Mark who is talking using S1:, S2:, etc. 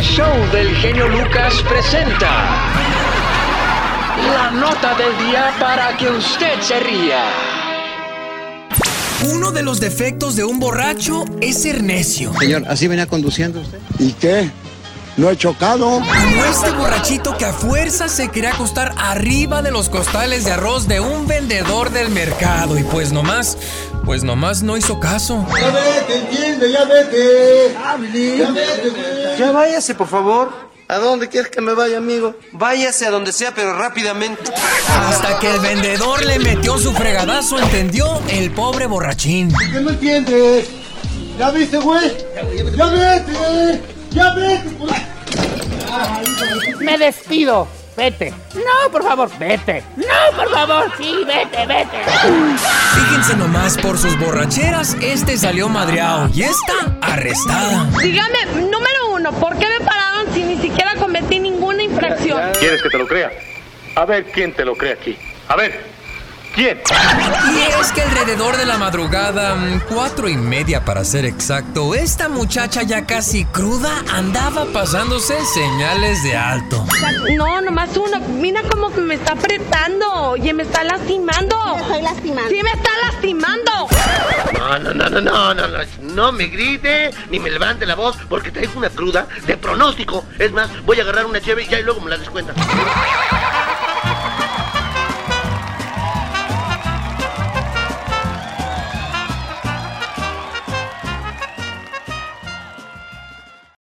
S1: show del genio Lucas presenta la nota del día para que usted se ría.
S2: Uno de los defectos de un borracho es ser necio.
S3: Señor, ¿así venía conduciendo usted?
S4: ¿Y qué? ¿No he chocado?
S2: Como este borrachito que a fuerza se quería acostar arriba de los costales de arroz de un vendedor del mercado. Y pues nomás no hizo caso.
S4: Ya vete, entiende, ya vete. Ya vete, güey.
S5: Ya váyase, por favor. ¿A dónde quieres que me vaya, amigo? Váyase a donde sea, pero rápidamente.
S2: Hasta que el vendedor le metió su fregadazo, entendió el pobre borrachín.
S4: ¿Qué no entiendes? ¿Ya viste, güey? ¡Ya vete! ¡Ya vete!
S6: Me despido. Vete. No, por favor, vete. No, por favor, sí, vete.
S2: Fíjense nomás, por sus borracheras, este salió madreado y esta arrestada.
S7: Dígame, número 1, ¿por qué me pararon si ni siquiera cometí ninguna infracción?
S8: ¿Quieres que te lo crea? A ver quién te lo cree aquí. A ver, ¿quién?
S2: Y es que alrededor de la madrugada, 4:30 para ser exacto, esta muchacha ya casi cruda andaba pasándose señales de alto.
S7: No, nomás uno. Mira cómo me está apretando. Oye, me está lastimando.
S9: Me estoy lastimando.
S7: Sí, me está lastimando.
S5: No me grite ni me levante la voz porque traigo una cruda de pronóstico. Es más, voy a agarrar una cheve y ya y luego me la descuentan.